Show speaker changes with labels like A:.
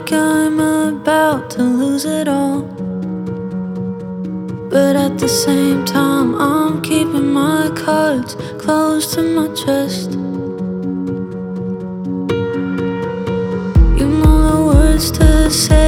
A: like I'm about to lose it all, but at the same time I'm keeping my cards close to my chest. You know the words to say